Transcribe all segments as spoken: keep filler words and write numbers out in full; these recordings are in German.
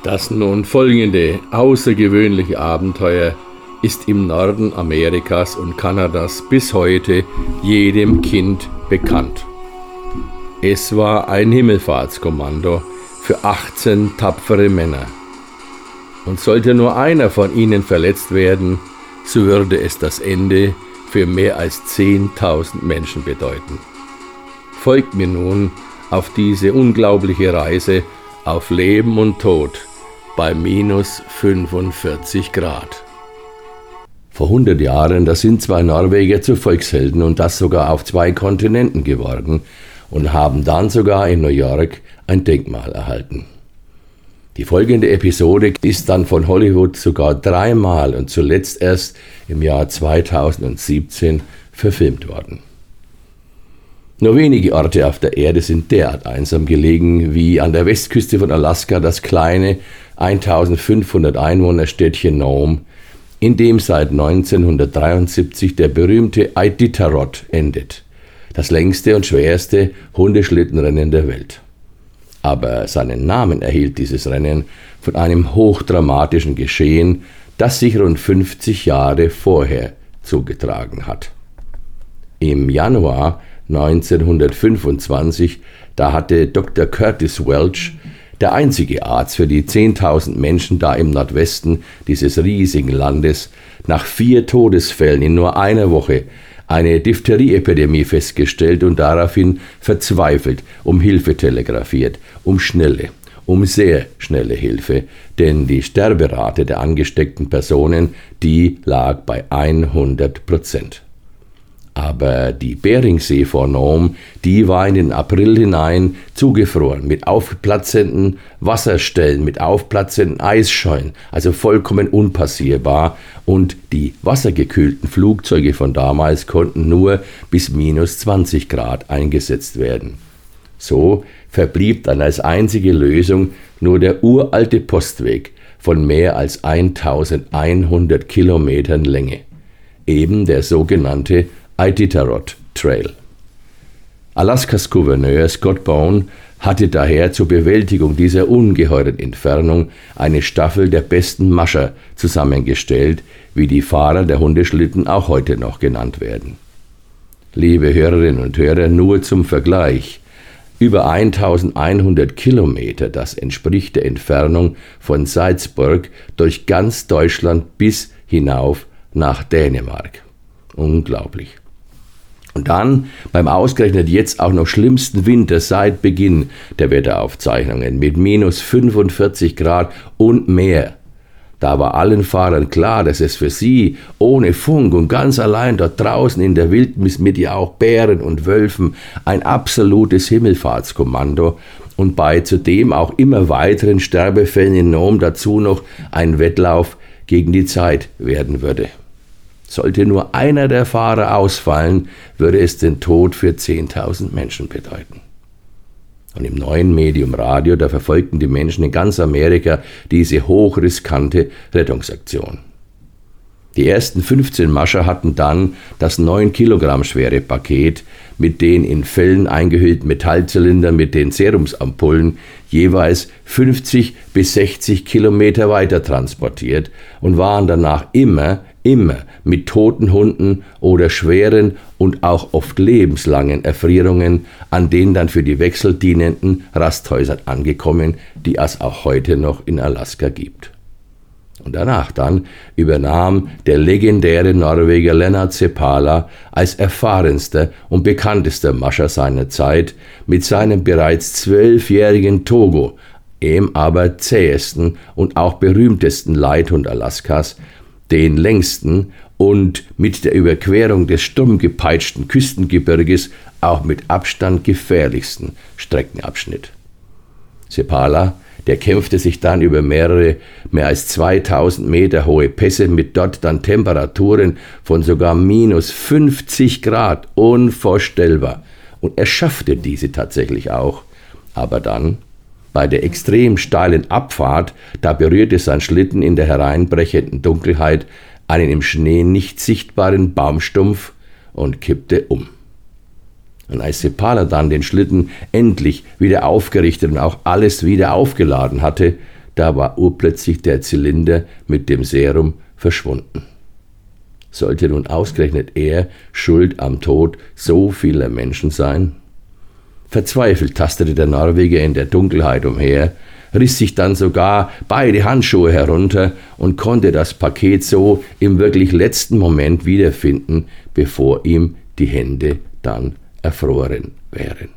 Das nun folgende außergewöhnliche Abenteuer ist im Norden Amerikas und Kanadas bis heute jedem Kind bekannt. Es war ein Himmelfahrtskommando für achtzehn tapfere Männer. Und sollte nur einer von ihnen verletzt werden, so würde es das Ende für mehr als zehntausend Menschen bedeuten. Folgt mir nun auf diese unglaubliche Reise auf Leben und Tod bei minus fünfundvierzig Grad. Vor hundert Jahren, da sind zwei Norweger zu Volkshelden und das sogar auf zwei Kontinenten geworden und haben dann sogar in New York ein Denkmal erhalten. Die folgende Episode ist dann von Hollywood sogar dreimal und zuletzt erst im Jahr zweitausendsiebzehn verfilmt worden. Nur wenige Orte auf der Erde sind derart einsam gelegen wie an der Westküste von Alaska das kleine eintausendfünfhundert Einwohnerstädtchen Nome, in dem seit neunzehnhundertdreiundsiebzig der berühmte Iditarod endet, das längste und schwerste Hundeschlittenrennen der Welt. Aber seinen Namen erhielt dieses Rennen von einem hochdramatischen Geschehen, das sich rund fünfzig Jahre vorher zugetragen hat. Im Januar neunzehnhundertfünfundzwanzig, da hatte Doktor Curtis Welch, der einzige Arzt für die zehntausend Menschen da im Nordwesten dieses riesigen Landes, nach vier Todesfällen in nur einer Woche eine Diphtherie-Epidemie festgestellt und daraufhin verzweifelt um Hilfe telegrafiert, um schnelle, um sehr schnelle Hilfe, denn die Sterberate der angesteckten Personen, die lag bei hundert Prozent. Aber die Beringsee vor Nome, die war in den April hinein zugefroren, mit aufplatzenden Wasserstellen, mit aufplatzenden Eisschollen, also vollkommen unpassierbar. Und die wassergekühlten Flugzeuge von damals konnten nur bis minus zwanzig Grad eingesetzt werden. So verblieb dann als einzige Lösung nur der uralte Postweg von mehr als eintausendeinhundert Kilometern Länge, eben der sogenannte Iditarod Trail. Alaskas Gouverneur Scott Bone hatte daher zur Bewältigung dieser ungeheuren Entfernung eine Staffel der besten Mascher zusammengestellt, wie die Fahrer der Hundeschlitten auch heute noch genannt werden. Liebe Hörerinnen und Hörer, nur zum Vergleich: Über eintausendeinhundert Kilometer, das entspricht der Entfernung von Salzburg durch ganz Deutschland bis hinauf nach Dänemark. Unglaublich. Und dann beim ausgerechnet jetzt auch noch schlimmsten Winter seit Beginn der Wetteraufzeichnungen mit minus fünfundvierzig Grad und mehr. Da war allen Fahrern klar, dass es für sie ohne Funk und ganz allein dort draußen in der Wildnis mit ja auch Bären und Wölfen ein absolutes Himmelfahrtskommando und bei zudem auch immer weiteren Sterbefällen in Nome dazu noch ein Wettlauf gegen die Zeit werden würde. Sollte nur einer der Fahrer ausfallen, würde es den Tod für zehntausend Menschen bedeuten. Und im neuen Medium Radio, da verfolgten die Menschen in ganz Amerika diese hochriskante Rettungsaktion. Die ersten fünfzehn Mascher hatten dann das neun Kilogramm schwere Paket mit den in Fellen eingehüllten Metallzylindern mit den Serumsampullen jeweils fünfzig bis sechzig Kilometer weiter transportiert und waren danach immer, immer mit toten Hunden oder schweren und auch oft lebenslangen Erfrierungen an den dann für die Wechsel dienenden Rasthäusern angekommen, die es auch heute noch in Alaska gibt. Und danach dann übernahm der legendäre Norweger Lennart Seppala als erfahrenster und bekanntester Mascher seiner Zeit mit seinem bereits zwölfjährigen Togo, dem aber zähesten und auch berühmtesten Leithund Alaskas, den längsten und mit der Überquerung des sturmgepeitschten Küstengebirges auch mit Abstand gefährlichsten Streckenabschnitt. Seppala, der kämpfte sich dann über mehrere, mehr als zweitausend Meter hohe Pässe mit dort dann Temperaturen von sogar minus fünfzig Grad, unvorstellbar. Und er schaffte diese tatsächlich auch. Aber dann, bei der extrem steilen Abfahrt, da berührte sein Schlitten in der hereinbrechenden Dunkelheit einen im Schnee nicht sichtbaren Baumstumpf und kippte um. Und als Seppala dann den Schlitten endlich wieder aufgerichtet und auch alles wieder aufgeladen hatte, da war urplötzlich der Zylinder mit dem Serum verschwunden. Sollte nun ausgerechnet er schuld am Tod so vieler Menschen sein? Verzweifelt tastete der Norweger in der Dunkelheit umher, riss sich dann sogar beide Handschuhe herunter und konnte das Paket so im wirklich letzten Moment wiederfinden, bevor ihm die Hände dann erfroren wären.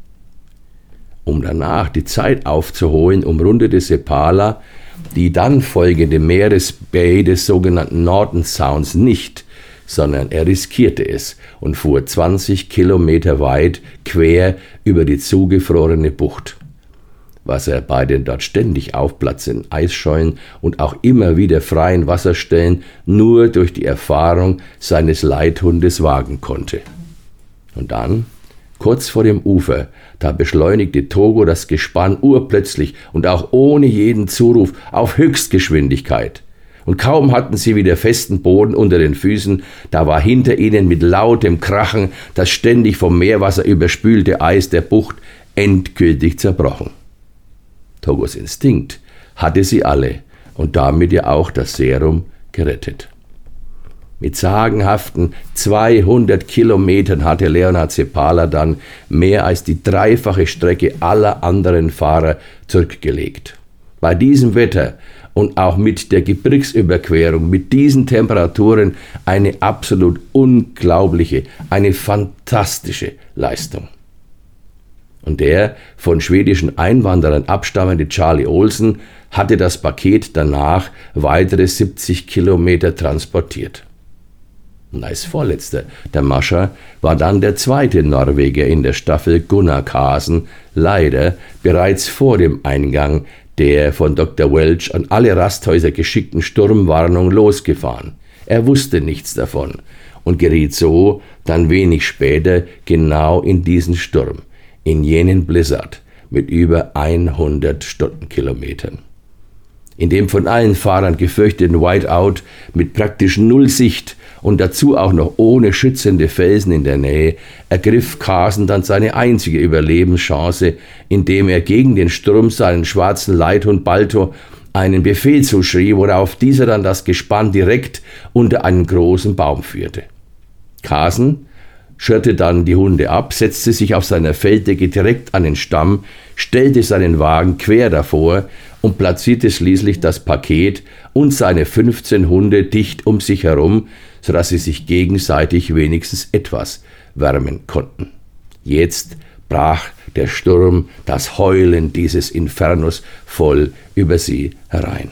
Um danach die Zeit aufzuholen, umrundete Seppala die dann folgende Meeresbai des sogenannten Norton Sounds nicht, sondern er riskierte es und fuhr zwanzig Kilometer weit quer über die zugefrorene Bucht. Was er bei den dort ständig aufplatzenden Eisschollen und auch immer wieder freien Wasserstellen nur durch die Erfahrung seines Leithundes wagen konnte. Und dann, kurz vor dem Ufer, da beschleunigte Togo das Gespann urplötzlich und auch ohne jeden Zuruf auf Höchstgeschwindigkeit. Und kaum hatten sie wieder festen Boden unter den Füßen, da war hinter ihnen mit lautem Krachen das ständig vom Meerwasser überspülte Eis der Bucht endgültig zerbrochen. Togos Instinkt hatte sie alle und damit ja auch das Serum gerettet. Mit sagenhaften zweihundert Kilometern hatte Leonhard Seppala dann mehr als die dreifache Strecke aller anderen Fahrer zurückgelegt. Bei diesem Wetter und auch mit der Gebirgsüberquerung, mit diesen Temperaturen eine absolut unglaubliche, eine fantastische Leistung. Und der von schwedischen Einwanderern abstammende Charlie Olsen hatte das Paket danach weitere siebzig Kilometer transportiert. Und als Vorletzter der Mascher war dann der zweite Norweger in der Staffel, Gunnar Karlsen, leider bereits vor dem Eingang der von Doktor Welch an alle Rasthäuser geschickten Sturmwarnung losgefahren. Er wusste nichts davon und geriet so dann wenig später genau in diesen Sturm, in jenen Blizzard mit über hundert Stundenkilometern. In dem von allen Fahrern gefürchteten Whiteout mit praktisch null Sicht und dazu auch noch ohne schützende Felsen in der Nähe, ergriff Karlsen dann seine einzige Überlebenschance, indem er gegen den Sturm seinen schwarzen Leithhund Balto einen Befehl zuschrie, worauf dieser dann das Gespann direkt unter einen großen Baum führte. Karlsen schirrte dann die Hunde ab, setzte sich auf seiner Felldecke direkt an den Stamm, stellte seinen Wagen quer davor und platzierte schließlich das Paket und seine fünfzehn Hunde dicht um sich herum, sodass sie sich gegenseitig wenigstens etwas wärmen konnten. Jetzt brach der Sturm, das Heulen dieses Infernos voll über sie herein.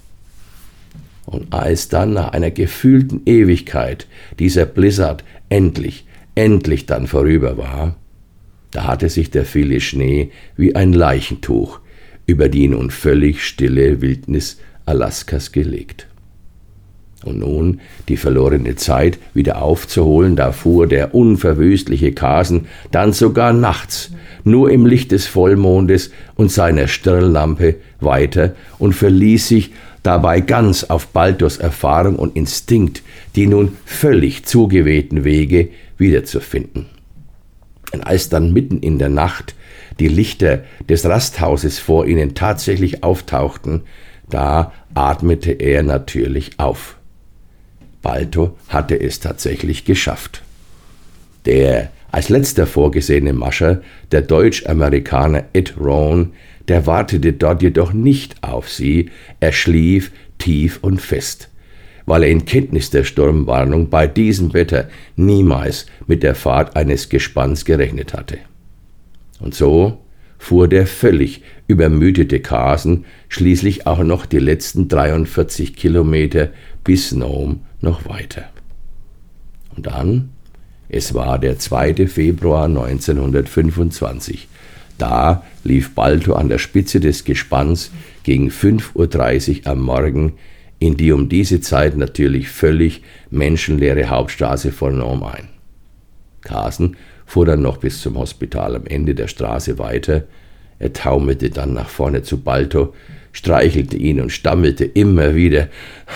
Und als dann nach einer gefühlten Ewigkeit dieser Blizzard endlich, endlich dann vorüber war, da hatte sich der viele Schnee wie ein Leichentuch über die nun völlig stille Wildnis Alaskas gelegt. Und nun die verlorene Zeit wieder aufzuholen, da fuhr der unverwüstliche Karlsen dann sogar nachts, nur im Licht des Vollmondes und seiner Stirnlampe weiter und verließ sich dabei ganz auf Baltos Erfahrung und Instinkt, die nun völlig zugewehten Wege wiederzufinden. Und als dann mitten in der Nacht die Lichter des Rasthauses vor ihnen tatsächlich auftauchten, da atmete er natürlich auf. Balto hatte es tatsächlich geschafft. Der als letzter vorgesehene Mascher, der Deutsch-Amerikaner Ed Rohn, der wartete dort jedoch nicht auf sie, er schlief tief und fest, weil er in Kenntnis der Sturmwarnung bei diesem Wetter niemals mit der Fahrt eines Gespanns gerechnet hatte. Und so fuhr der völlig übermüdete Karlsen schließlich auch noch die letzten dreiundvierzig Kilometer bis Nome noch weiter. Und dann, es war der zweite Februar neunzehnhundertfünfundzwanzig, da lief Balto an der Spitze des Gespanns gegen fünf Uhr dreißig am Morgen in die um diese Zeit natürlich völlig menschenleere Hauptstraße von Nome ein. Karlsen fuhr dann noch bis zum Hospital am Ende der Straße weiter. Er taumelte dann nach vorne zu Balto, streichelte ihn und stammelte immer wieder: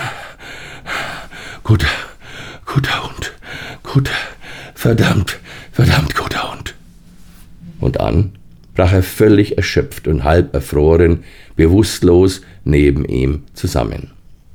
Guter, guter Hund, guter, verdammt, verdammt guter Hund. Und dann brach er völlig erschöpft und halb erfroren, bewusstlos neben ihm zusammen.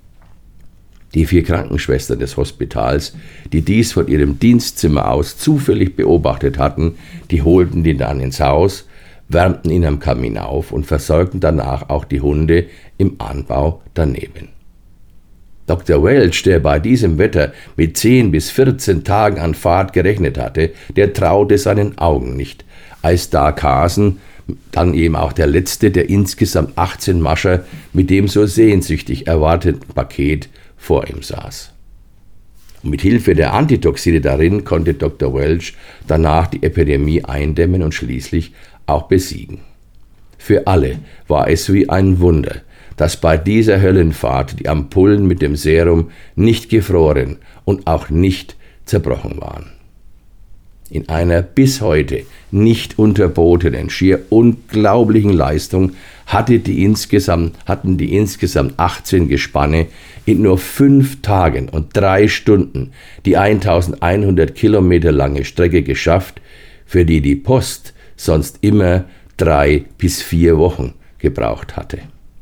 Die vier Krankenschwestern des Hospitals, die dies von ihrem Dienstzimmer aus zufällig beobachtet hatten, die holten ihn dann ins Haus, wärmten ihn am Kamin auf und versorgten danach auch die Hunde im Anbau daneben. Doktor Welch, der bei diesem Wetter mit zehn bis vierzehn Tagen an Fahrt gerechnet hatte, der traute seinen Augen nicht, als da Carson, dann eben auch der letzte der insgesamt achtzehn Mascher, mit dem so sehnsüchtig erwarteten Paket vor ihm saß. Und mit Hilfe der Antitoxine darin konnte Doktor Welch danach die Epidemie eindämmen und schließlich auch besiegen. Für alle war es wie ein Wunder, dass bei dieser Höllenfahrt die Ampullen mit dem Serum nicht gefroren und auch nicht zerbrochen waren. In einer bis heute nicht unterbotenen, schier unglaublichen Leistung hatte die insgesamt, hatten die insgesamt achtzehn Gespanne in nur fünf Tagen und drei Stunden die eintausendeinhundert Kilometer lange Strecke geschafft, für die die Post sonst immer drei bis vier Wochen gebraucht hatte.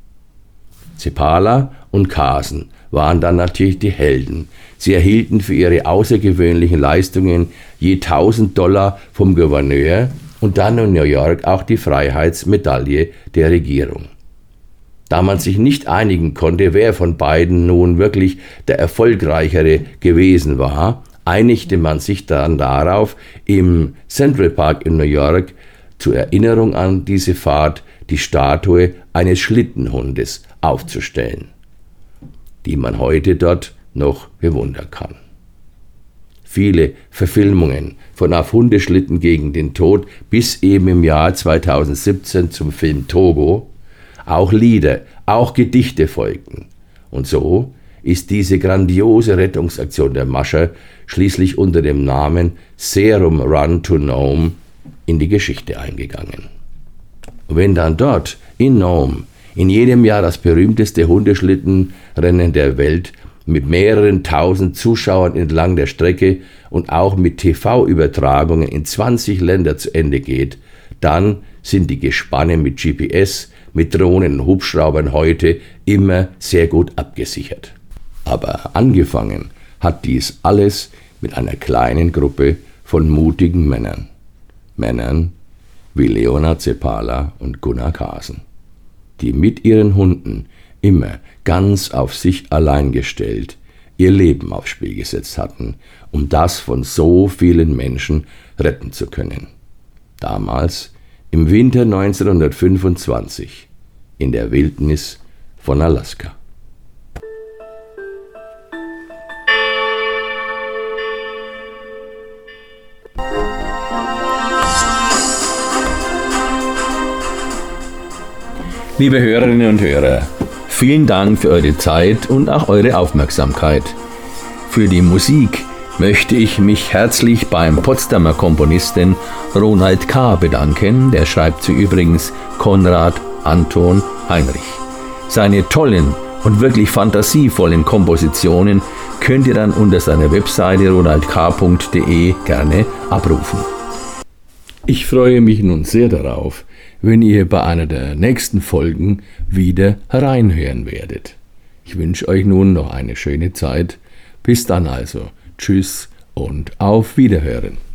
Zepala und Carson waren dann natürlich die Helden. Sie erhielten für ihre außergewöhnlichen Leistungen je tausend Dollar vom Gouverneur und dann in New York auch die Freiheitsmedaille der Regierung. Da man sich nicht einigen konnte, wer von beiden nun wirklich der Erfolgreichere gewesen war, einigte man sich dann darauf, im Central Park in New York zur Erinnerung an diese Fahrt die Statue eines Schlittenhundes aufzustellen, die man heute dort noch bewundern kann. Viele Verfilmungen von Auf Hundeschlitten gegen den Tod bis eben im Jahr zweitausendsiebzehn zum Film Togo, auch Lieder, auch Gedichte folgten. Und so ist diese grandiose Rettungsaktion der Mascher schließlich unter dem Namen Serum Run to Nome in die Geschichte eingegangen. Und wenn dann dort in Nome in jedem Jahr das berühmteste Hundeschlittenrennen der Welt mit mehreren tausend Zuschauern entlang der Strecke und auch mit T V-Übertragungen in zwanzig Länder zu Ende geht, dann sind die Gespanne mit G P S, mit Drohnen und Hubschraubern heute immer sehr gut abgesichert. Aber angefangen hat dies alles mit einer kleinen Gruppe von mutigen Männern. Männern wie Leonard Zepala und Gunnar Carson, die mit ihren Hunden immer ganz auf sich allein gestellt ihr Leben aufs Spiel gesetzt hatten, um das von so vielen Menschen retten zu können. Damals, im Winter neunzehnhundertfünfundzwanzig, in der Wildnis von Alaska. Liebe Hörerinnen und Hörer, vielen Dank für eure Zeit und auch eure Aufmerksamkeit. Für die Musik möchte ich mich herzlich beim Potsdamer Komponisten Ronald K. bedanken, der schreibt sie übrigens Konrad Anton Heinrich. Seine tollen und wirklich fantasievollen Kompositionen könnt ihr dann unter seiner Webseite ronald k punkt de gerne abrufen. Ich freue mich nun sehr darauf, wenn ihr bei einer der nächsten Folgen wieder hereinhören werdet. Ich wünsche euch nun noch eine schöne Zeit. Bis dann also. Tschüss und auf Wiederhören.